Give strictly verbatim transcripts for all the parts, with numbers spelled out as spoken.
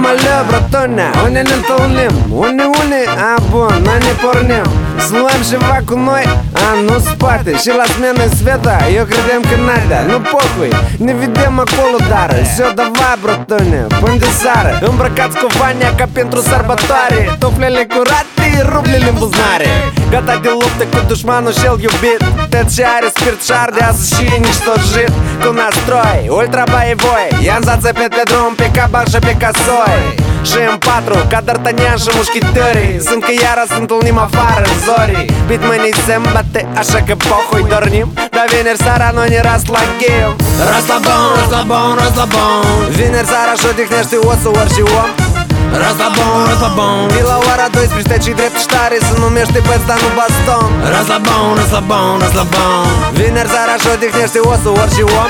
alea, bratone, unde ne întâlnim? Unde, unde? A, bun, noi ne pornim. Să luăm ceva cu noi? A, nu spate. Și la smenă sveta, eu credeam că nada. Nu pocui, ne vedem acolo, dar Все, давай, bratone, până de seară. Îmbrăcați cu vania ca pentru sărbătoare. Tuflele curate, rublele în buzunare. Gata de luptă cu dușmanul și-l iubit. Tăt ce are spirit și arde azi și niștojit. Cu nastroi, ultra boevoi. I-am zață pe pe drum, pe caban și pe casoi. Și în patru, ca D'Artagnan și mușchitorii. Sunt că iară să întâlnim afară în zorii. Bit mâinii se îmbate, așa că pohui dornim. Dar vineri seara noi ne raslaghem. Raslabon, raslabon, raslabon. Vineri seara și odihnește osul orice om. Raslabon, raslabon. De la ora douăsprezece cei drept și tare se numește pe ăsta nu baston. Raslabon, raslabon, raslabon. Vineri seara și odihnește osul orice om.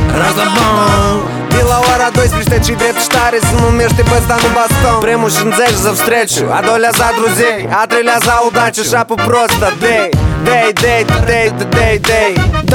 Raslabon. De la ora douăsprezece cei drept și tare se numește pe ăsta nu baston. Primul șinzeci за встречу, a doilea za друзей, a treilea za удачу și apă prostă. Dei, dei, dei, dei, dei, dei,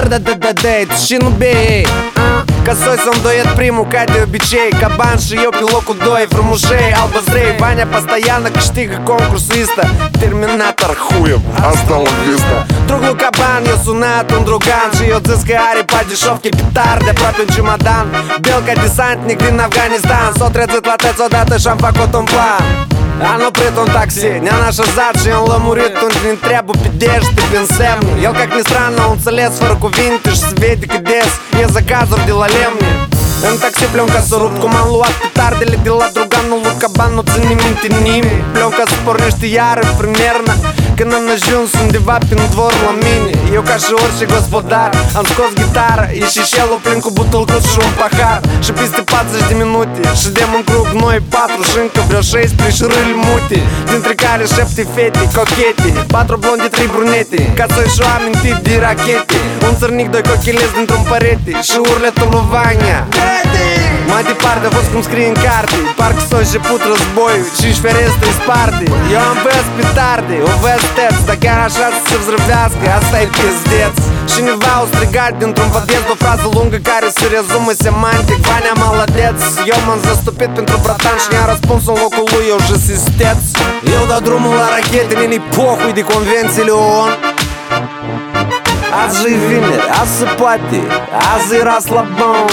dei, și nu bei. Косой сам дует приму, как de obicei. Caban și eu pe locul doi, frumușei, albăzrei. Vania постоянно câștigă concursuistă. Terminator хуев, asta la vista. Drug lui Caban, eu sunat un drugan și eu zis că are pe deșovche petarde aproape un ciumadan. Bel ca desantnic din Afganistan. S-o trezit la tăți odată și-am făcut un plan. Am oprit un taxi, ne-am așezat și am lămurit unde ne întreabă pe dește, pe însemne. El, как ни странно, он înțeles fără cuvinte și se vede că des e заказuri de la lemne. În taxi pленка s-a rupt, cum am luat petardele de la druganul lui Caban, nu ține minte nimeni. Pленка se pornește iară, примерно când am ajuns undeva prin dvor la mine. Eu ca și orice gospodar am scos gitară, e și șelul plin cu butulcuț și un pahar. Și peste patruzeci de minute ședem în cruc noi patru și încă vreo șaisprezece șurâli mute, dintre care șapte fete cochete, patru blonde, trei brunete. Ca să-și o amintit de rachete, un țărnic, doi cochelezi dintr-un perete și urletul lui Vania. Mai departe a fost cum scrie în carte, parcă s-a început războiul și-și ferestre sparte. Eu am văzut petarde, o văzut tăți, dar chiar așa să se vzrăvească, asta e pizdeț. Cineva au strigat dintr-un podest o frază lungă care se rezumă semantic: Vania молодец. Eu m-am zăstupit pentru bratan și i-am răspuns în locul lui: eu și sisteț. Eu dau drumul la rachete, mini pohui de convențiile O O N. Azi e vineri, azi se poate, azi e raslabon.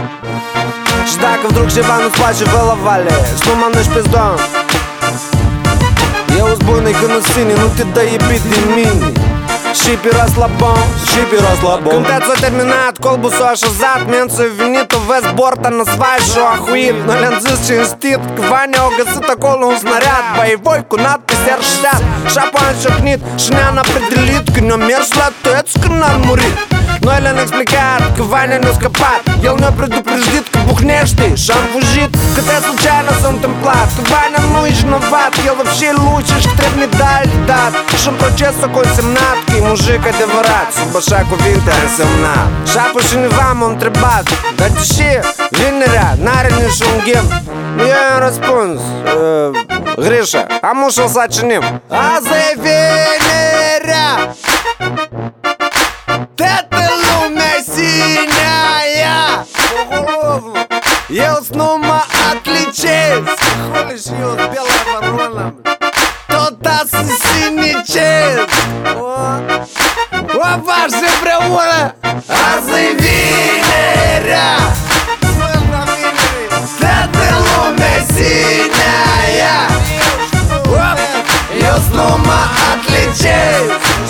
Și dacă vdруг ceva nu-ți place, vă la vale și nu mănânci pizdon. Eu îți bună că nu sine, nu te dă iubit din mine. Și pe raslabon, și pe raslabon. Când te-ți-a terminat, colbul s-a așezat, mențul a venit, o vezi borta în asfalt și-o ahuit. Noi le-am zis cinstit că Vania a găsit acolo un snariat boevoi cu nadpis R-șapte. Și apoi am ciocnit și ne-am apredelit că ne-a mers la tăți când n-am murit. Noi le-am explicat că Vania ne-a scăpat, el ne-a predupredit că buhnește și-am fugit. Câte случайно s-a întâmplat, că Vania nu e vinovat, el вообще лучше și trebuie medalii dat. Și în proces s-a consemnat că e mujic adevărat, sub așa cuvinte a însemnat. Și apoi cineva m-a întrebat: dar de ce vinerea n-are niciun ghim? Eu i-am răspuns: Grisha, am ușul să cinim. Azi e vinerea, toată lumea sinea. Eu-s numai atlicez, хули și eu белая ворона, tot să sinicez. O faci împreună. Azi e vinerea, toată lumea sinea. Eu-s numai atlicez,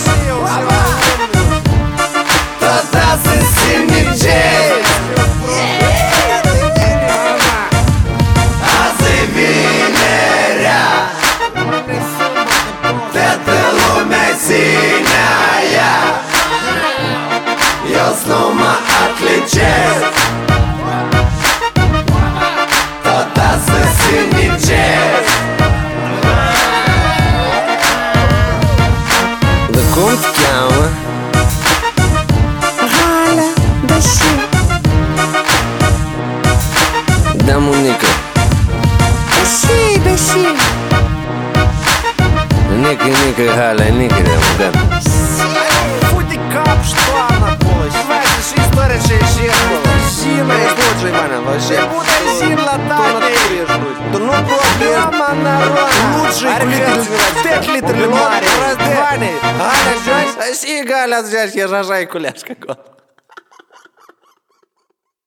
tot să sinicez. Eu nu mă atlicez, tot să sinicez. Da cum te cheamă? Галя, Баши. Da, Monica. Баши, Баши. Nica, Nica, Галя, Nica, da, gata. Фу-ти кап, что она была? Хватит, что история же исчезла. Зина, я слушай, Ивана, вообще. Будто зин латать. Да ну, пять литров Убивать. мare, Раздевание. Галя, joci? Și Galia, zici, e așa, e culeașcă acolo.